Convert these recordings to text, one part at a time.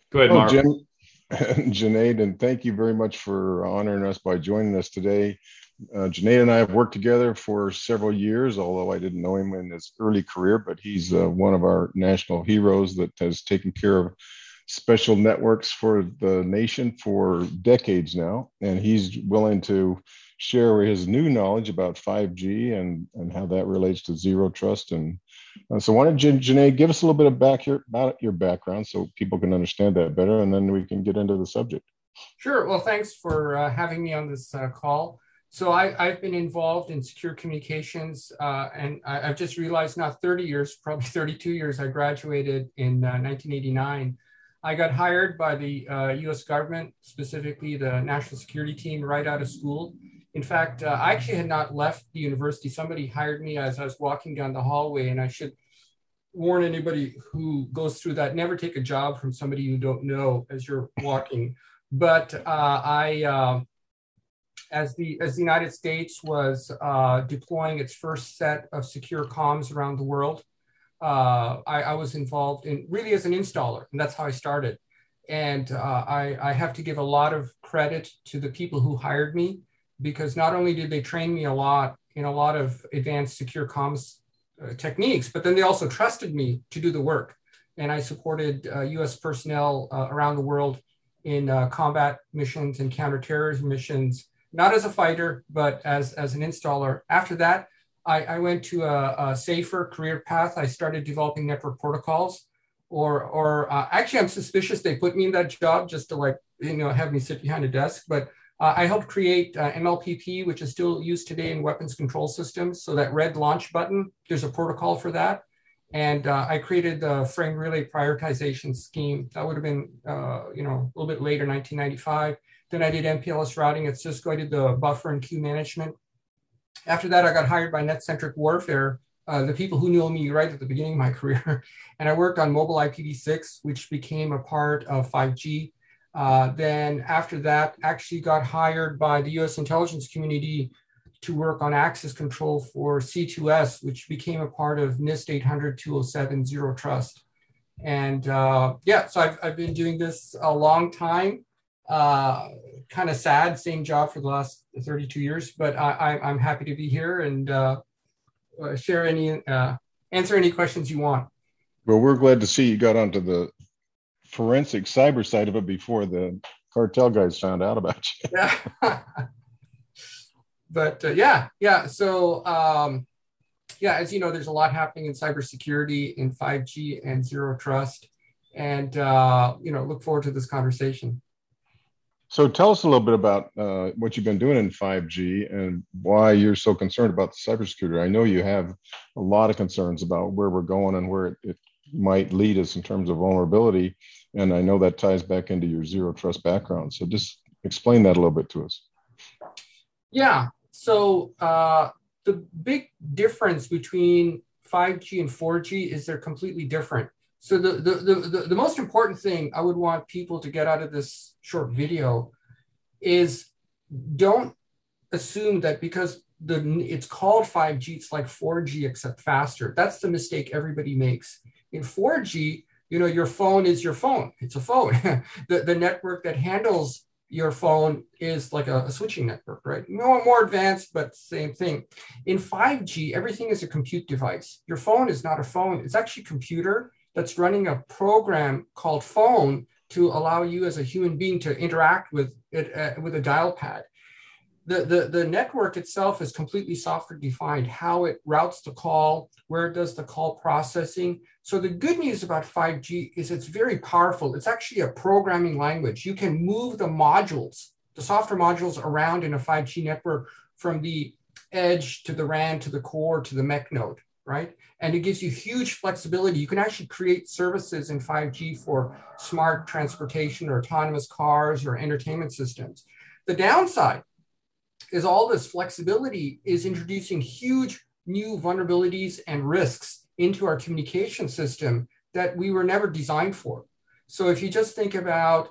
Go ahead, Hello, Mark. Jim, Junaid, and thank you very much for honoring us by joining us today. Junaid and I have worked together for several years, although I didn't know him in his early career, but he's one of our national heroes that has taken care of special networks for the nation for decades now. And he's willing to share his new knowledge about 5G and how that relates to zero trust. And so why don't you, Janae, give us a little bit of about your background so people can understand that better, and then we can get into the subject. Sure. Well, thanks for having me on this call. So I've been involved in secure communications, and I've just realized not 30 years, probably 32 years. I graduated in 1989. I got hired by the US government, specifically the National Security Team, right out of school. In fact, I actually had not left the university. Somebody hired me as I was walking down the hallway, and I should warn anybody who goes through that, never take a job from somebody you don't know as you're walking. But as the United States was deploying its first set of secure comms around the world, I was involved in really as an installer, and that's how I started. And I have to give a lot of credit to the people who hired me, because not only did they train me a lot in a lot of advanced secure comms techniques, but then they also trusted me to do the work. And I supported US personnel around the world in combat missions and counterterrorism missions, not as a fighter, but as an installer. After that, I went to a safer career path. I started developing network protocols, or actually, I'm suspicious they put me in that job just to have me sit behind a desk. But I helped create MLPP, which is still used today in weapons control systems. So that red launch button, there's a protocol for that. And I created the frame relay prioritization scheme. That would have been, a little bit later, 1995. Then I did MPLS routing at Cisco. I did the buffer and queue management. After that, I got hired by NetCentric Warfare, the people who knew me right at the beginning of my career. And I worked on mobile IPv6, which became a part of 5G. Then after that, actually got hired by the US intelligence community to work on access control for C2S, which became a part of NIST 800-207 Zero Trust. And so I've been doing this a long time. Kind of sad, same job for the last 32 years, but I'm happy to be here and answer any questions you want. Well, we're glad to see you got onto the forensic cyber side of it before the cartel guys found out about you. Yeah. But yeah. So as you know, there's a lot happening in cybersecurity, in 5G and zero trust, and look forward to this conversation. So tell us a little bit about what you've been doing in 5G and why you're so concerned about the cybersecurity. I know you have a lot of concerns about where we're going and where it might lead us in terms of vulnerability. And I know that ties back into your zero trust background. So just explain that a little bit to us. Yeah. So the big difference between 5G and 4G is they're completely different. So the most important thing I would want people to get out of this short video is, don't assume that because it's called 5G, it's like 4G except faster. That's the mistake everybody makes. In 4G, your phone is your phone. It's a phone. the network that handles your phone is like a switching network, right? More advanced, but same thing. In 5G, everything is a compute device. Your phone is not a phone. It's actually a computer that's running a program called phone to allow you as a human being to interact with it with a dial pad. The network itself is completely software defined, how it routes the call, where it does the call processing. So the good news about 5G is it's very powerful. It's actually a programming language. You can move the modules, the software modules around in a 5G network from the edge to the RAN to the core to the MEC node, right? And it gives you huge flexibility. You can actually create services in 5G for smart transportation or autonomous cars or entertainment systems. The downside is all this flexibility is introducing huge new vulnerabilities and risks into our communication system that we were never designed for. So if you just think about,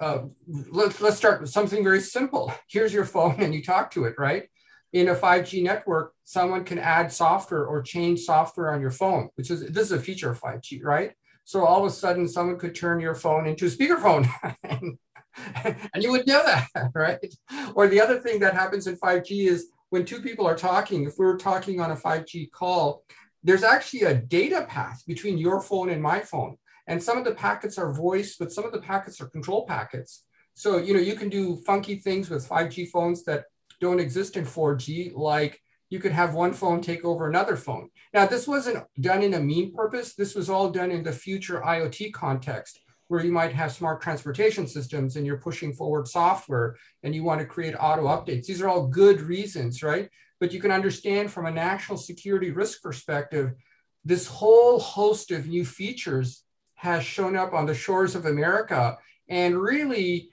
let's start with something very simple. Here's your phone and you talk to it, right? In a 5G network, someone can add software or change software on your phone, this is a feature of 5G, right? So all of a sudden, someone could turn your phone into a speakerphone, and, and you would know that, right? Or the other thing that happens in 5G is when two people are talking, if we're talking on a 5G call, there's actually a data path between your phone and my phone. And some of the packets are voice, but some of the packets are control packets. So, you can do funky things with 5G phones that don't exist in 4G, like you could have one phone take over another phone. Now, this wasn't done in a meme purpose. This was all done in the future IoT context, where you might have smart transportation systems and you're pushing forward software and you want to create auto updates. These are all good reasons, right? But you can understand from a national security risk perspective, this whole host of new features has shown up on the shores of America, and really,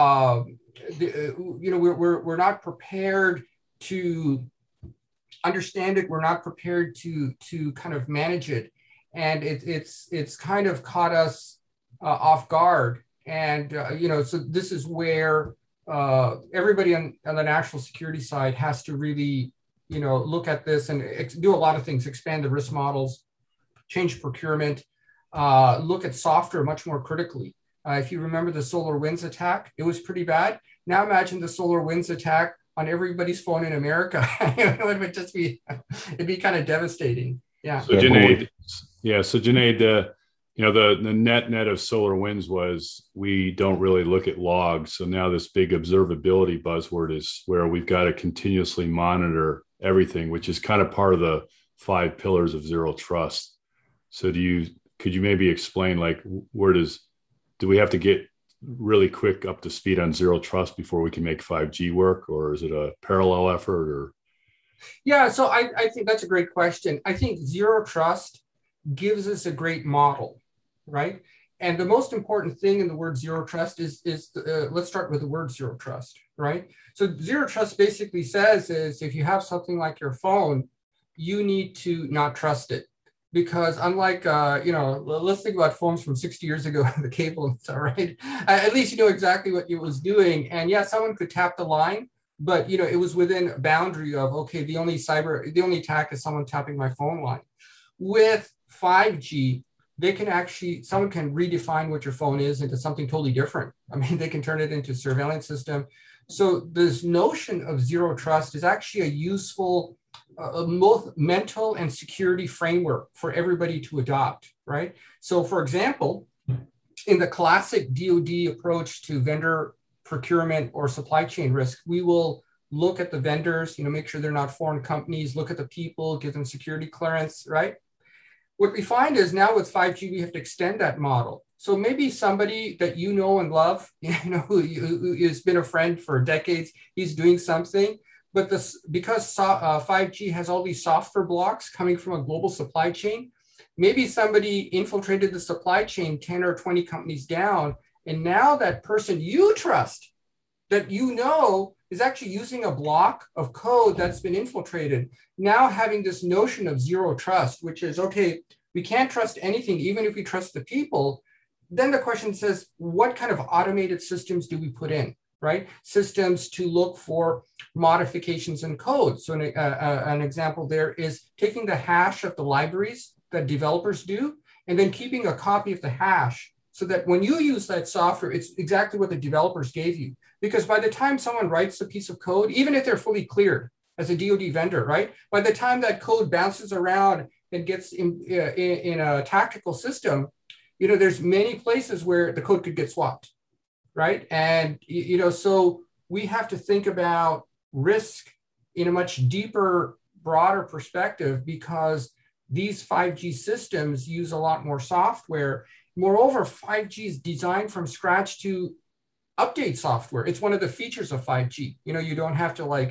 we're not prepared to understand it. We're not prepared to kind of manage it, and it's kind of caught us off guard. And so this is where everybody on the national security side has to really look at this and do a lot of things: expand the risk models, change procurement, look at software much more critically. If you remember the SolarWinds attack, it was pretty bad. Now imagine the SolarWinds attack on everybody's phone in America. It would just be, it'd be kind of devastating. Yeah. So Junaid, the net of SolarWinds was we don't really look at logs. So now this big observability buzzword is where we've got to continuously monitor everything, which is kind of part of the 5 pillars of zero trust. So could you maybe explain, like, do we have to get really quick up to speed on zero trust before we can make 5G work, or is it a parallel effort? Or yeah, so I think that's a great question. I think zero trust gives us a great model, right? And the most important thing in the word zero trust is let's start with the word zero trust, right? So zero trust basically says is if you have something like your phone, you need to not trust it. Because unlike, let's think about phones from 60 years ago, the cable and stuff, right? At least you know exactly what it was doing. And yeah, someone could tap the line, but it was within a boundary of, okay, the only attack is someone tapping my phone line. With 5G, someone can redefine what your phone is into something totally different. I mean, they can turn it into a surveillance system. So this notion of zero trust is actually a useful both mental and security framework for everybody to adopt, right? So for example, in the classic DoD approach to vendor procurement or supply chain risk, we will look at the vendors, make sure they're not foreign companies, look at the people, give them security clearance, right? What we find is now with 5G, we have to extend that model. So maybe somebody that you know and love, who has been a friend for decades, he's doing something. But because 5G has all these software blocks coming from a global supply chain, maybe somebody infiltrated the supply chain 10 or 20 companies down, and now that person you trust, that is actually using a block of code that's been infiltrated, now having this notion of zero trust, which is, okay, we can't trust anything, even if we trust the people. Then the question says, what kind of automated systems do we put in? Right? Systems to look for modifications in code. So an example there is taking the hash of the libraries that developers do, and then keeping a copy of the hash so that when you use that software, it's exactly what the developers gave you. Because by the time someone writes a piece of code, even if they're fully cleared as a DoD vendor, right? By the time that code bounces around and gets in a tactical system, there's many places where the code could get swapped. Right. And, so we have to think about risk in a much deeper, broader perspective, because these 5G systems use a lot more software. Moreover, 5G is designed from scratch to update software. It's one of the features of 5G. You don't have to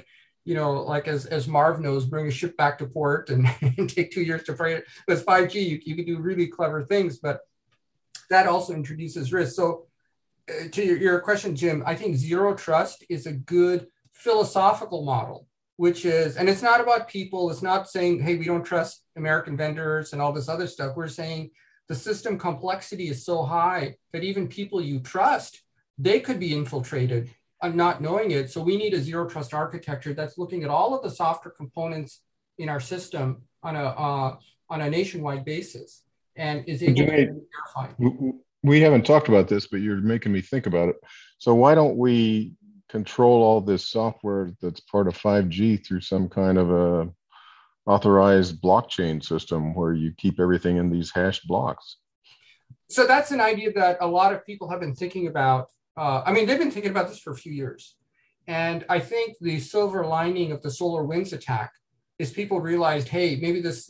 as Marv knows, bring a ship back to port and take 2 years to freight it. With 5G, you can do really clever things, but that also introduces risk. So to your question, Jim, I think zero trust is a good philosophical model, which is, and it's not about people. It's not saying, hey, we don't trust American vendors and all this other stuff. We're saying the system complexity is so high that even people you trust, they could be infiltrated and not knowing it. So we need a zero trust architecture that's looking at all of the software components in our system on a nationwide basis. and is able to verify. We haven't talked about this, but you're making me think about it. So why don't we control all this software that's part of 5G through some kind of a authorized blockchain system where you keep everything in these hashed blocks? So that's an idea that a lot of people have been thinking about. I mean, they've been thinking about this for a few years. And I think the silver lining of the SolarWinds attack is people realized, hey, maybe this,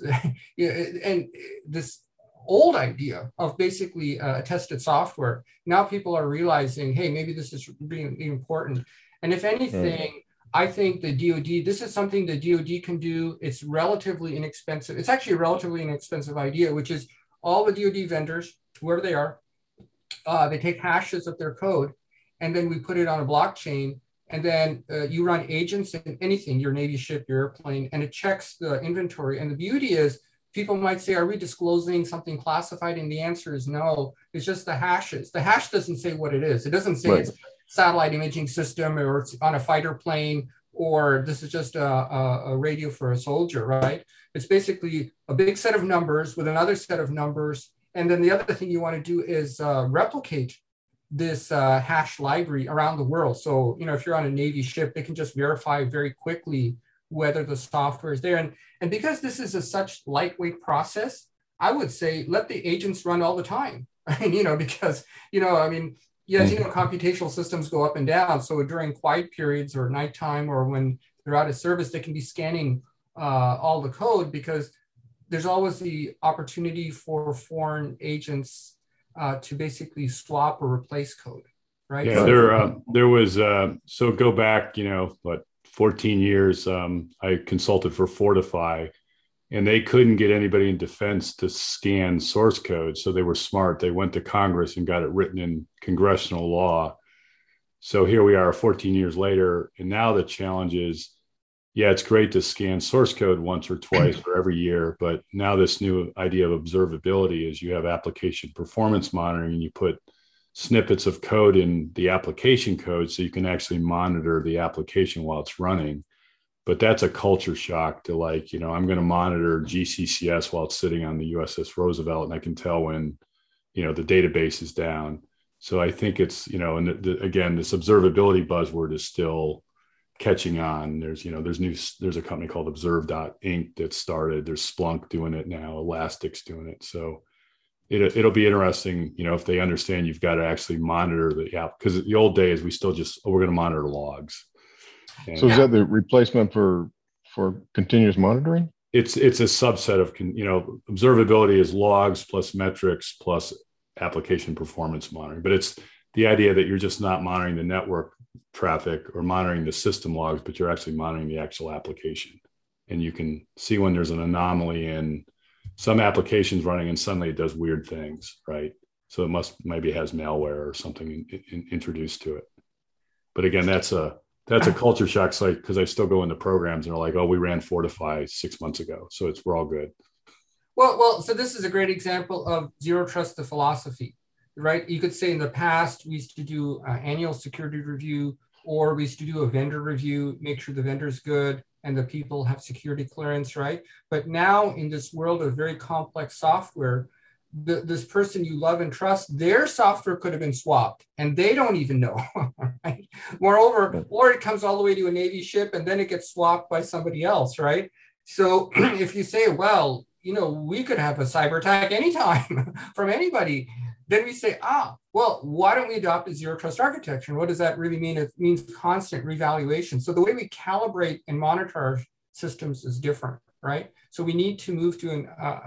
and this old idea of basically tested software, now people are realizing, hey, maybe this is really important. And if anything, I think the DoD, this is something the DoD can do. It's relatively inexpensive. It's actually a relatively inexpensive idea, which is all the DoD vendors, whoever they are, they take hashes of their code, and then we put it on a blockchain, and then you run agents in anything, your Navy ship, your airplane, and it checks the inventory. And the beauty is, people might say, are we disclosing something classified? And the answer is no. It's just the hashes. The hash doesn't say what it is. It doesn't say it's a satellite imaging system, or it's on a fighter plane, or this is just a radio for a soldier, right? It's basically a big set of numbers with another set of numbers. And then the other thing you want to do is replicate this hash library around the world. So, if you're on a Navy ship, they can just verify very quickly whether the software is there. And because this is a such lightweight process, I would say let the agents run all the time. Because, yes, computational systems go up and down. So during quiet periods or nighttime or when they're out of service, they can be scanning all the code, because there's always the opportunity for foreign agents to basically swap or replace code, right? Yeah, there was, so go back, 14 years, I consulted for Fortify, and they couldn't get anybody in defense to scan source code. So they were smart. They went to Congress and got it written in congressional law. So here we are 14 years later. And now the challenge is, yeah, it's great to scan source code once or twice or every year. But now this new idea of observability is you have application performance monitoring, and you put snippets of code in the application code so you can actually monitor the application while it's running. But that's a culture shock to I'm going to monitor GCCS while it's sitting on the USS Roosevelt, and I can tell when, the database is down. So I think it's, and again, this observability buzzword is still catching on. There's a company called Observe.inc that started. There's Splunk doing it now, Elastic's doing it. So it'll be interesting, if they understand you've got to actually monitor the app, because the old days we still just, we're going to monitor logs. And so is that the replacement for continuous monitoring? It's a subset of, observability is logs plus metrics plus application performance monitoring. But it's the idea that you're just not monitoring the network traffic or monitoring the system logs, but you're actually monitoring the actual application. And you can see when there's an anomaly in some applications running and suddenly it does weird things, right? So it maybe has malware or something introduced to it. But again, that's a culture shock site, because I still go into programs and they're like, oh, we ran Fortify 6 months ago. So we're all good. Well, so this is a great example of zero trust, the philosophy, right? You could say in the past, we used to do annual security review, or we used to do a vendor review, make sure the vendor's good and the people have security clearance, right? But now in this world of very complex software, this person you love and trust, their software could have been swapped and they don't even know, right? Moreover, or it comes all the way to a Navy ship and then it gets swapped by somebody else, right? So if you say, well, we could have a cyber attack anytime from anybody, then we say, well, why don't we adopt a zero trust architecture? And what does that really mean? It means constant revaluation. So the way we calibrate and monitor our systems is different, right? So we need to move to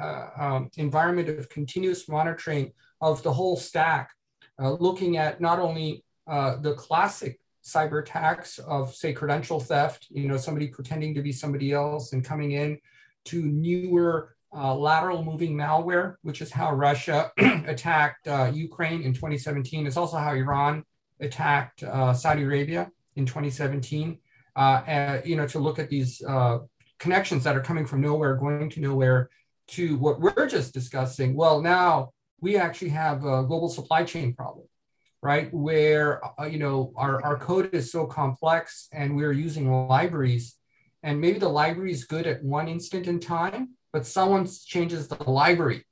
an environment of continuous monitoring of the whole stack, looking at not only the classic cyber attacks of, say, credential theft, somebody pretending to be somebody else and coming in, to newer lateral moving malware, which is how Russia attacked Ukraine in 2017. It's also how Iran attacked Saudi Arabia in 2017. To look at these connections that are coming from nowhere, going to nowhere, to what we're just discussing. Well, now we actually have a global supply chain problem, right? Where, our code is so complex and we're using libraries, and maybe the library is good at one instant in time, but someone changes the library,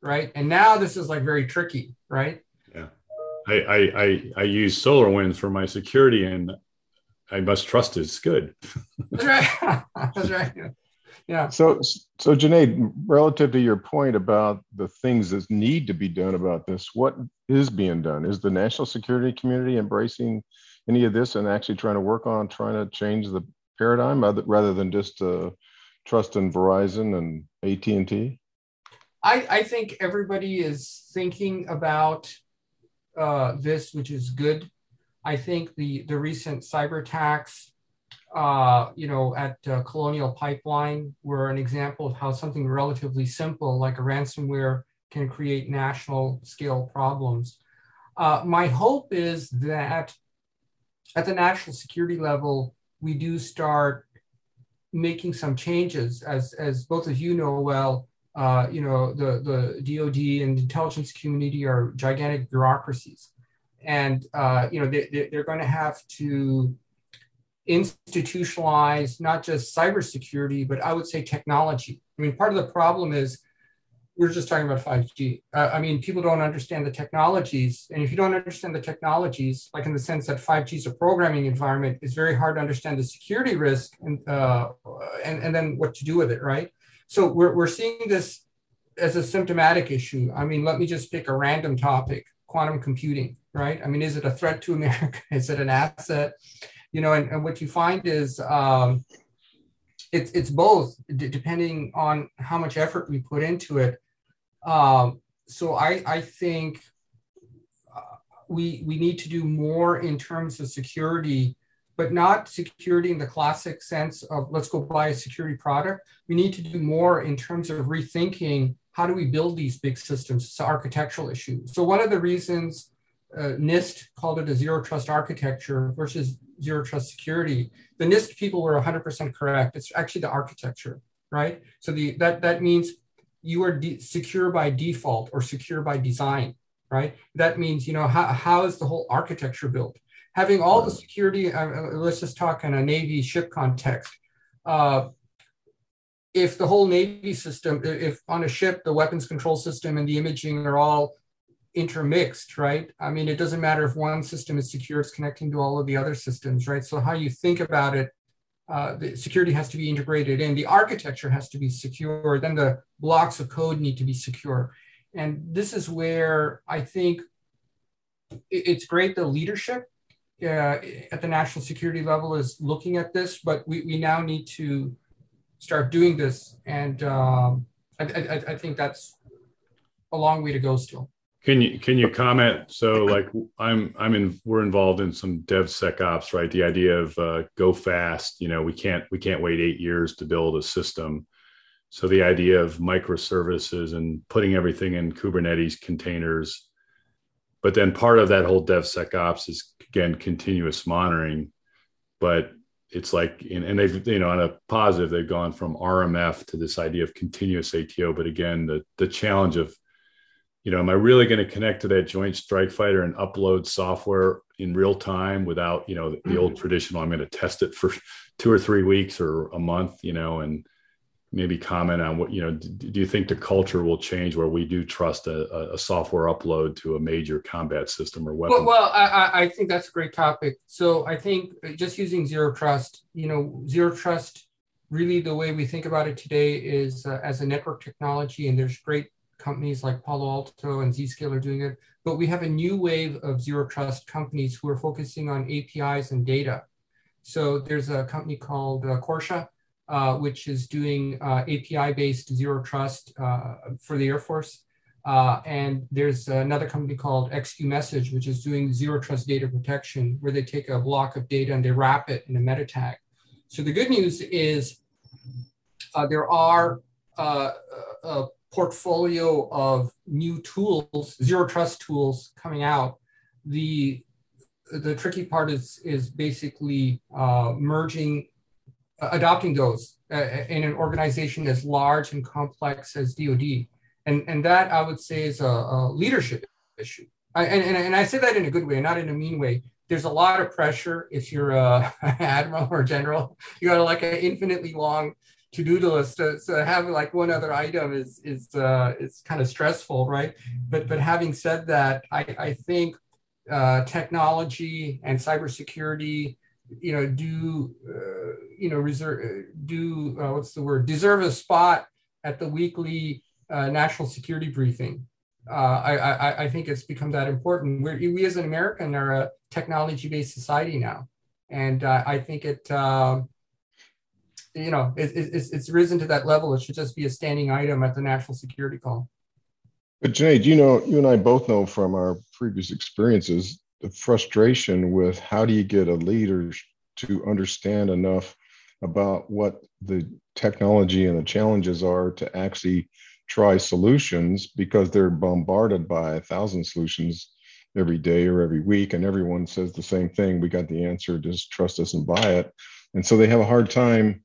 right? And now this is like very tricky, right? Yeah. I use SolarWinds for my security, and I must trust it's good. That's right. That's right. Yeah. So, Junaid, relative to your point about the things that need to be done about this, what is being done? Is the national security community embracing any of this and actually trying to work on trying to change the paradigm rather than just trust in Verizon and AT&T? I think everybody is thinking about this, which is good. I think the recent cyber attacks, at Colonial Pipeline were an example of how something relatively simple like a ransomware can create national scale problems. My hope is that at the national security level, we do start making some changes. As both of you know well, the DoD and intelligence community are gigantic bureaucracies, and they're going to have to institutionalize not just cybersecurity, but I would say technology. I mean, part of the problem is we're just talking about 5G. People don't understand the technologies. And if you don't understand the technologies, like in the sense that 5G is a programming environment, it's very hard to understand the security risk and then what to do with it, right? So we're seeing this as a symptomatic issue. I mean, let me just pick a random topic, quantum computing, right? I mean, is it a threat to America? Is it an asset? And what you find is it's both, depending on how much effort we put into it. So I think we need to do more in terms of security, but not security in the classic sense of let's go buy a security product. We need to do more in terms of rethinking how do we build these big systems. It's an architectural issue. So one of the reasons NIST called it a zero trust architecture versus zero trust security. The NIST people were 100% correct. It's actually the architecture, right? So that means you are secure by default or secure by design, right? That means, how is the whole architecture built? Having all the security, let's just talk in a Navy ship context. If the whole Navy system, if on a ship, the weapons control system and the imaging are all intermixed, right? I mean, it doesn't matter if one system is secure, it's connecting to all of the other systems, right? So how you think about it, the security has to be integrated in, the architecture has to be secure, then the blocks of code need to be secure. And this is where I think it's great the leadership at the national security level is looking at this, but we now need to start doing this. And I think that's a long way to go still. Can you comment? So like we're involved in some DevSecOps, right? The idea of go fast, we can't wait 8 years to build a system. So the idea of microservices and putting everything in Kubernetes containers, but then part of that whole DevSecOps is again continuous monitoring. But it's like, and they've on a positive, they've gone from RMF to this idea of continuous ATO. But again, the challenge of am I really going to connect to that Joint Strike Fighter and upload software in real time without, the old traditional, I'm going to test it for 2 or 3 weeks or a month, and maybe comment on what, do you think the culture will change where we do trust a software upload to a major combat system or weapon? Well, I think that's a great topic. So I think just using zero trust, zero trust, really the way we think about it today is as a network technology, and there's great companies like Palo Alto and Zscaler doing it, but we have a new wave of zero trust companies who are focusing on APIs and data. So there's a company called Korsha, which is doing API-based zero trust for the Air Force. And there's another company called XQMessage, which is doing zero trust data protection, where they take a block of data and they wrap it in a meta tag. So the good news is there are a portfolio of new tools, zero trust tools coming out. The tricky part is basically adopting those in an organization as large and complex as DoD. And that I would say is a leadership issue. And I say that in a good way, not in a mean way. There's a lot of pressure if you're an admiral or general. You got like an infinitely long to-do list. So having like one other item is kind of stressful, right? But having said that, I think technology and cybersecurity, deserve a spot at the weekly national security briefing. I think it's become that important. We as an American are a technology-based society now, and I think it's risen to that level. It should just be a standing item at the national security call. But Junaid, you and I both know from our previous experiences the frustration with how do you get a leader to understand enough about what the technology and the challenges are to actually try solutions, because they're bombarded by 1,000 solutions every day or every week, and everyone says the same thing: we got the answer, just trust us and buy it. And so they have a hard time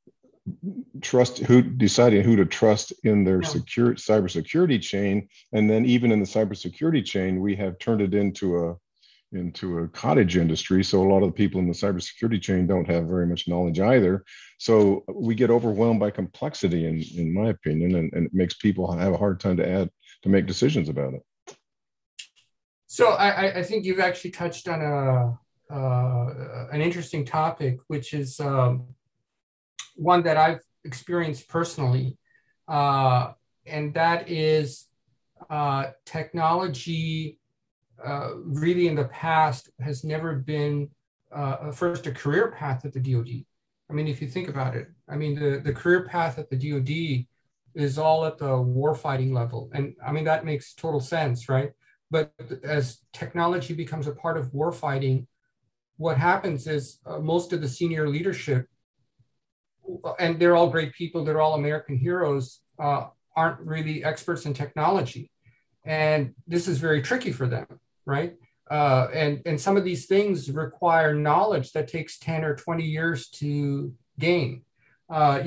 deciding who to trust in their cybersecurity chain. And then even in the cybersecurity chain, we have turned it into a cottage industry. So a lot of the people in the cybersecurity chain don't have very much knowledge either. So we get overwhelmed by complexity, in my opinion, and it makes people have a hard time to make decisions about it. So I think you've actually touched on an interesting topic, which is one that I've experienced personally, and that is technology. Really, in the past, has never been first a career path at the DoD. I mean, if you think about it, I mean, the career path at the DoD is all at the warfighting level, and I mean that makes total sense, right? But as technology becomes a part of warfighting, what happens is most of the senior leadership, and they're all great people, they're all American heroes, aren't really experts in technology. And this is very tricky for them, right? And some of these things require knowledge that takes 10 or 20 years to gain. I've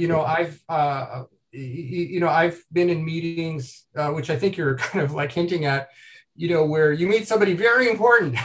been in meetings, which I think you're kind of like hinting at, where you meet somebody very important,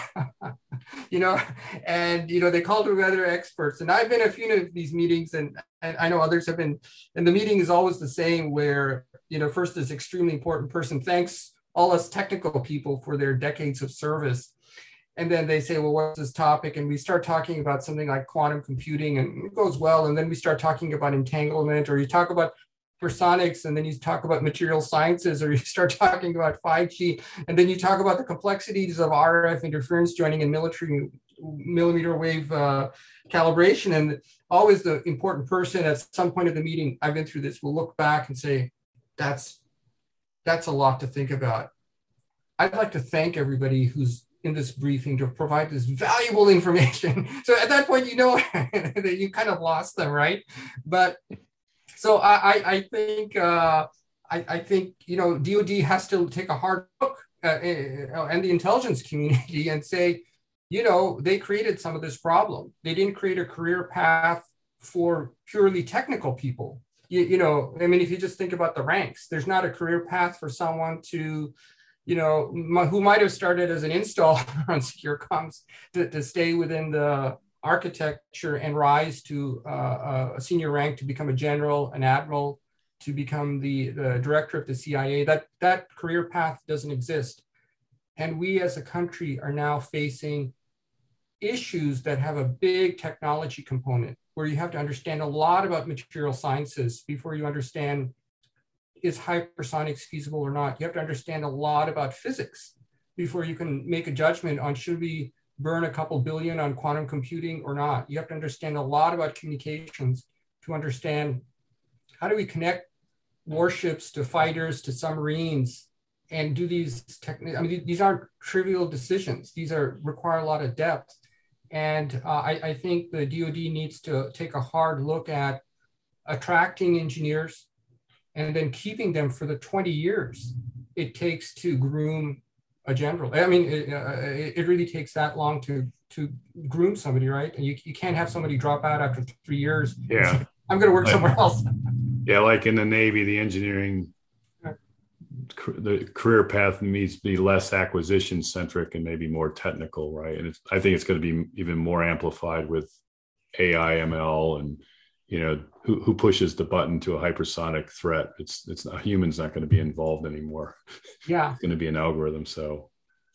and, they call together experts. And I've been in a few of these meetings, and I know others have been, and the meeting is always the same, where, first this extremely important person thanks all us technical people for their decades of service. And then they say, well, what's this topic? And we start talking about something like quantum computing, and it goes well. And then we start talking about entanglement, or you talk about hypersonics, and then you talk about material sciences, or you start talking about 5G, and then you talk about the complexities of RF interference joining and military millimeter wave calibration. And always the important person at some point of the meeting, I've been through this, will look back and say, that's a lot to think about. I'd like to thank everybody who's in this briefing to provide this valuable information. So at that point, that you kind of lost them, right? But so I think DoD has to take a hard look and the intelligence community and say, they created some of this problem. They didn't create a career path for purely technical people. If you just think about the ranks, there's not a career path for someone to, who might have started as an installer on secure comms to stay within the architecture and rise to a senior rank, to become a general, an admiral, to become the director of the CIA. That career path doesn't exist. And we as a country are now facing issues that have a big technology component, where you have to understand a lot about material sciences before you understand, is hypersonics feasible or not? You have to understand a lot about physics before you can make a judgment on, should we burn a couple billion on quantum computing or not? You have to understand a lot about communications to understand, how do we connect warships to fighters to submarines and do these these aren't trivial decisions. These require a lot of depth. And I think the DoD needs to take a hard look at attracting engineers and then keeping them for the 20 years it takes to groom a general. I mean, it really takes that long to groom somebody, right? And you can't have somebody drop out after 3 years. Yeah. I'm going to work somewhere else. Yeah, like in the Navy, the engineering, the career path needs to be less acquisition centric and maybe more technical, right? And I think it's going to be even more amplified with AI, ML, and who pushes the button to a hypersonic threat. It's not, humans not going to be involved anymore. Yeah. It's going to be an algorithm. So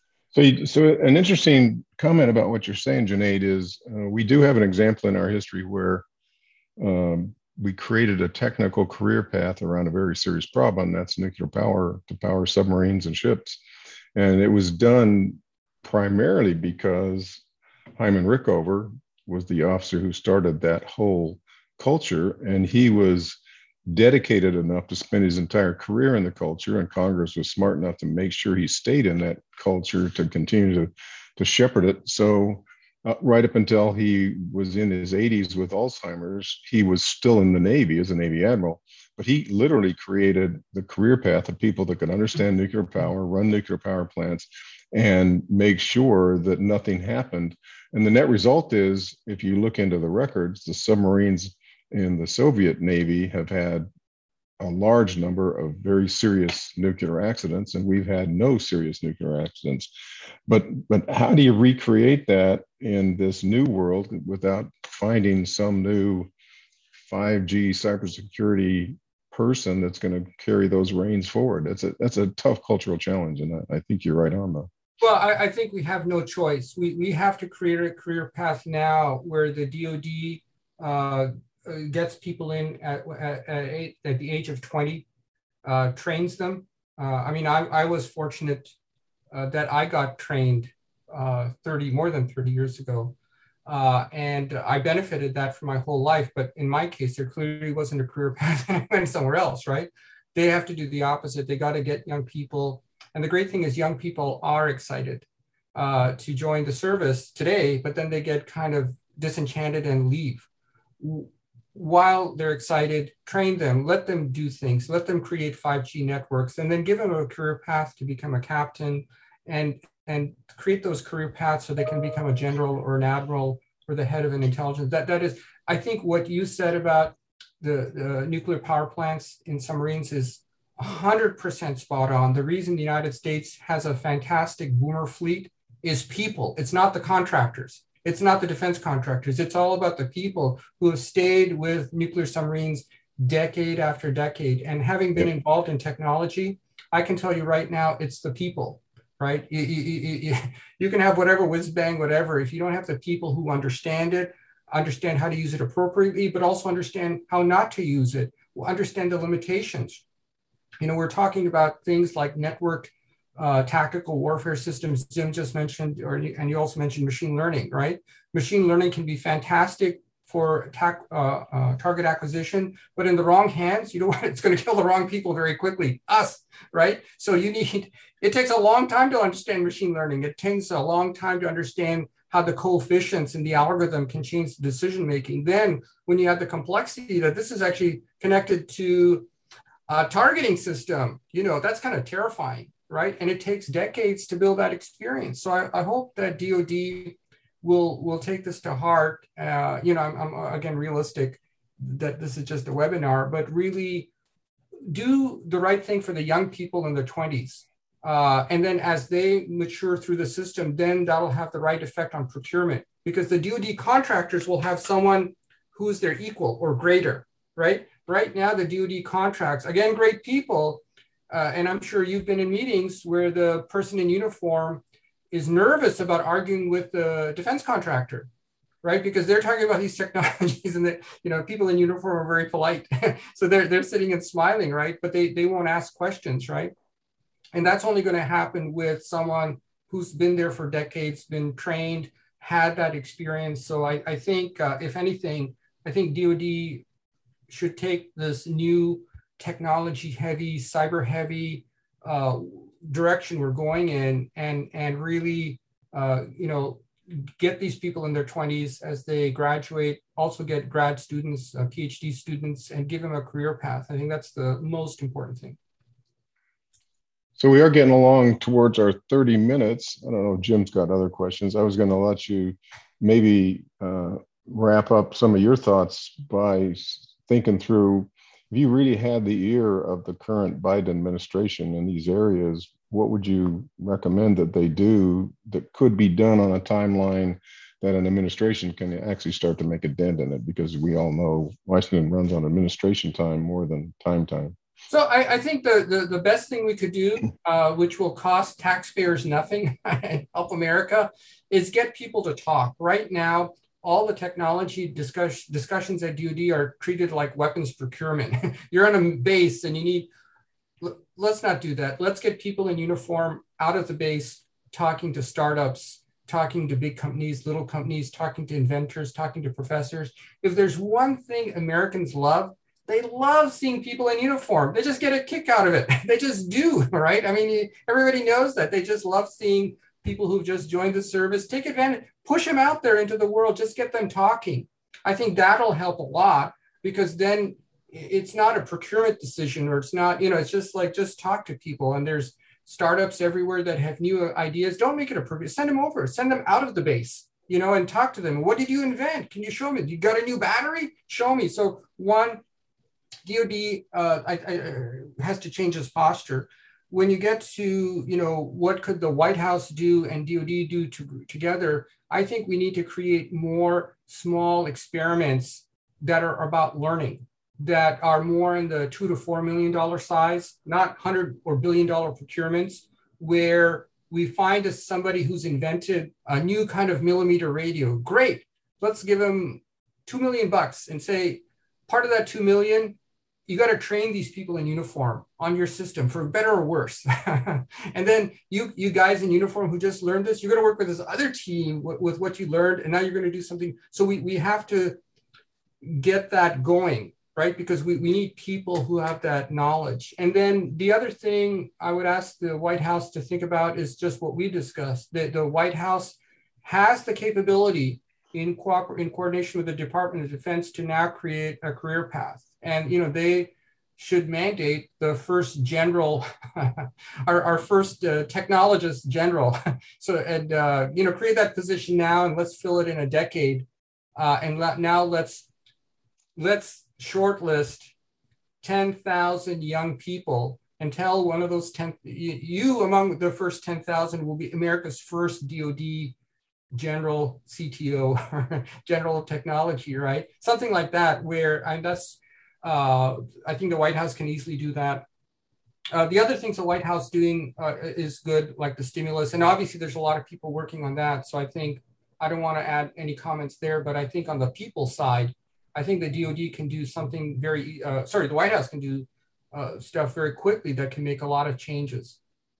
an interesting comment about what you're saying, Junaid, is we do have an example in our history where we created a technical career path around a very serious problem. That's nuclear power to power submarines and ships. And it was done primarily because Hyman Rickover was the officer who started that whole culture, and he was dedicated enough to spend his entire career in the culture, and Congress was smart enough to make sure he stayed in that culture to continue to shepherd it. So right up until he was in his 80s with Alzheimer's, he was still in the Navy as a Navy admiral, but he literally created the career path of people that could understand nuclear power, run nuclear power plants, and make sure that nothing happened. And the net result is, if you look into the records, the submarines in the Soviet Navy have had a large number of very serious nuclear accidents, and we've had no serious nuclear accidents. But how do you recreate that in this new world without finding some new 5G cybersecurity person that's going to carry those reins forward? That's a tough cultural challenge, and I think you're right on though. Well, I think we have no choice. We have to create a career path now where the DoD gets people in at the age of 20, trains them. I was fortunate that I got trained more than 30 years ago. And I benefited that for my whole life. But in my case, there clearly wasn't a career path and I went somewhere else, right? They have to do the opposite. They got to get young people. And the great thing is young people are excited to join the service today, but then they get kind of disenchanted and leave. While they're excited, train them, let them do things, let them create 5G networks, and then give them a career path to become a captain and create those career paths so they can become a general or an admiral or the head of an intelligence. That is, I think what you said about the nuclear power plants in submarines is 100% spot on. The reason the United States has a fantastic boomer fleet is people. It's not the contractors. It's not the defense contractors. It's all about the people who have stayed with nuclear submarines decade after decade. And having been involved in technology, I can tell you right now, it's the people, right? You can have whatever whiz bang, whatever. If you don't have the people who understand it, understand how to use it appropriately, but also understand how not to use it, understand the limitations. We're talking about things like networked tactical warfare systems. Jim just mentioned, and you also mentioned machine learning, right? Machine learning can be fantastic for target acquisition, but in the wrong hands, you know what? It's going to kill the wrong people very quickly, us, right? So it takes a long time to understand machine learning. It takes a long time to understand how the coefficients in the algorithm can change the decision making. Then when you have the complexity that this is actually connected to a targeting system, that's kind of terrifying, right? And it takes decades to build that experience. So I hope that DoD will take this to heart. I'm again realistic that this is just a webinar, but really do the right thing for the young people in their 20s. And then as they mature through the system, then that'll have the right effect on procurement, because the DoD contractors will have someone who's their equal or greater, right? Right now, the DoD contracts, again, great people. And I'm sure you've been in meetings where the person in uniform is nervous about arguing with the defense contractor, right? Because they're talking about these technologies and people in uniform are very polite. So they're sitting and smiling, right? But they won't ask questions, right? And that's only going to happen with someone who's been there for decades, been trained, had that experience. So I think, if anything, I think DoD should take this new technology-heavy, cyber-heavy direction we're going in, and really, get these people in their 20s as they graduate. Also get grad students, PhD students, and give them a career path. I think that's the most important thing. So we are getting along towards our 30 minutes. I don't know if Jim's got other questions. I was going to let you maybe wrap up some of your thoughts by thinking through, if you really had the ear of the current Biden administration in these areas, what would you recommend that they do that could be done on a timeline that an administration can actually start to make a dent in it, because we all know Washington runs on administration time more than time. So I think the best thing we could do, which will cost taxpayers nothing and help America, is get people to talk. Right now, all the technology discussions at DoD are treated like weapons procurement. You're on a base and you need, let's not do that. Let's get people in uniform out of the base, talking to startups, talking to big companies, little companies, talking to inventors, talking to professors. If there's one thing Americans love, they love seeing people in uniform. They just get a kick out of it. They just do, right? I mean, everybody knows that. They just love seeing people who've just joined the service. Take advantage, push them out there into the world, just get them talking. I think that'll help a lot, because then it's not a procurement decision, or it's not, it's just like, just talk to people. And there's startups everywhere that have new ideas. Don't make it a procurement. Send them over, send them out of the base, and talk to them. What did you invent? Can you show me? You got a new battery? Show me. So one, DoD has to change its posture. When you get to, what could the White House do and DoD do together, I think we need to create more small experiments that are about learning, that are more in the $2 to $4 million size, not $100 or $1 billion procurements, where we find somebody who's invented a new kind of millimeter radio. Great, let's give them $2 million and say, part of that 2 million, you got to train these people in uniform on your system, for better or worse. And then you guys in uniform who just learned this, you're going to work with this other team with what you learned, and now you're going to do something. So we have to get that going, right? Because we need people who have that knowledge. And then the other thing I would ask the White House to think about is just what we discussed. The White House has the capability, in coordination with the Department of Defense, to now create a career path. And, they should mandate the first general, our first technologist general. So, and, create that position now, and let's fill it in a decade. Now let's shortlist 10,000 young people and tell one of those 10, you among the first 10,000 will be America's first DoD general CTO, general of technology, right? Something like that, where I think the White House can easily do that. The other things the White House doing is good, like the stimulus. And obviously there's a lot of people working on that. So I think, I don't want to add any comments there, but I think on the people side, I think the DoD can do something the White House can do stuff very quickly that can make a lot of changes.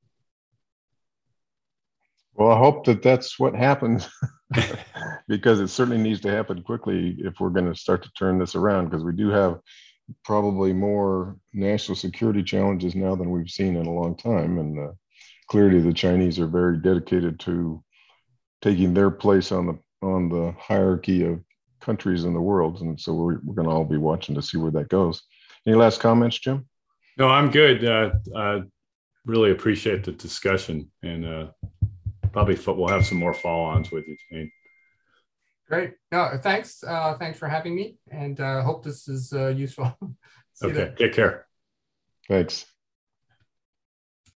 Well, I hope that's what happens, because it certainly needs to happen quickly if we're going to start to turn this around, because we do have probably more national security challenges now than we've seen in a long time. And clearly the Chinese are very dedicated to taking their place on the hierarchy of countries in the world. And so we're going to all be watching to see where that goes. Any last comments, Jim? No, I'm good. Really appreciate the discussion, and probably we'll have some more follow-ons with you, Jane. Great. No, thanks. Thanks for having me, and hope this is useful. Okay. Take care. Thanks.